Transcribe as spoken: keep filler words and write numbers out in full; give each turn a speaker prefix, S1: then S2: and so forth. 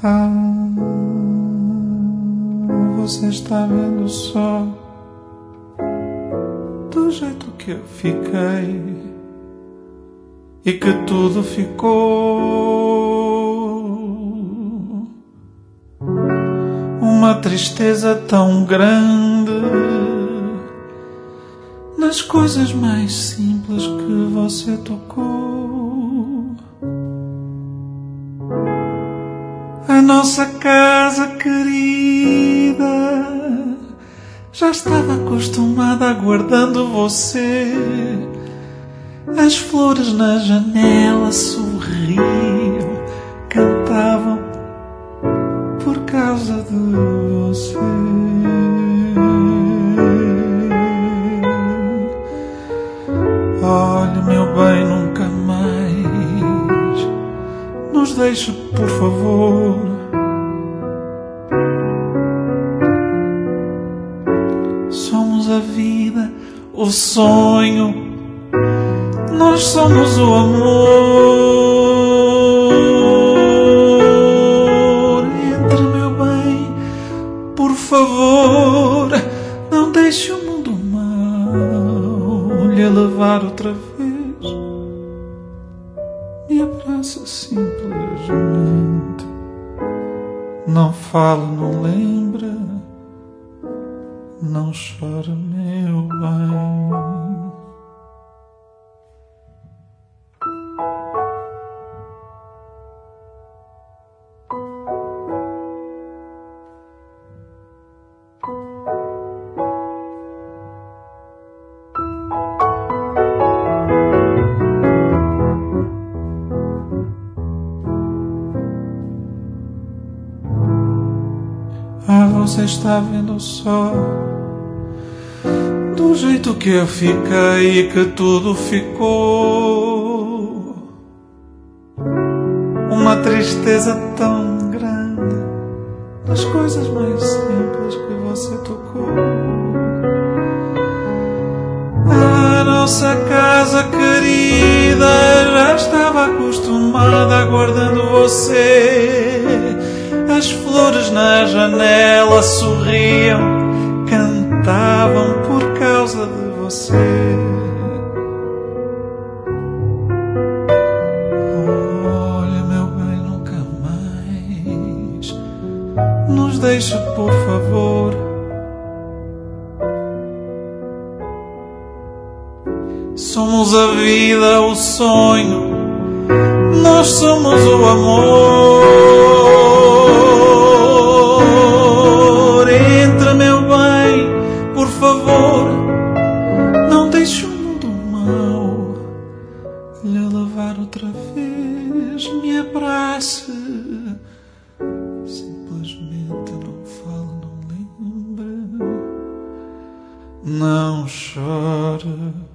S1: Ah, você está vendo só do jeito que eu fiquei e que tudo ficou uma tristeza tão grande nas coisas mais simples que você tocou. A nossa casa querida já estava acostumada aguardando você. As flores na janela sorriam, cantavam por causa de você. Olhe, meu bem, nunca mais nos deixe, por favor. Somos a vida, o sonho, nós somos o amor. Entre, meu bem, por favor, não deixe o mundo mau lhe levar outra vez. Me abraça simplesmente, não fala, não lembra, não chora, meu bem. Ah, você está vendo só do jeito que eu fiquei e que tudo ficou uma tristeza tão grande nas coisas mais simples que você tocou. A nossa casa querida já estava acostumada aguardando você. As flores na janela sorriam, cantavam por causa de você. Olha, meu bem, nunca mais nos deixe, por favor. Somos a vida, o sonho, nós somos o amor. Entra, meu bem, por favor, não deixe o mundo mau lhe levar outra vez. Me abrace, simplesmente não fale, não lembre, não chore.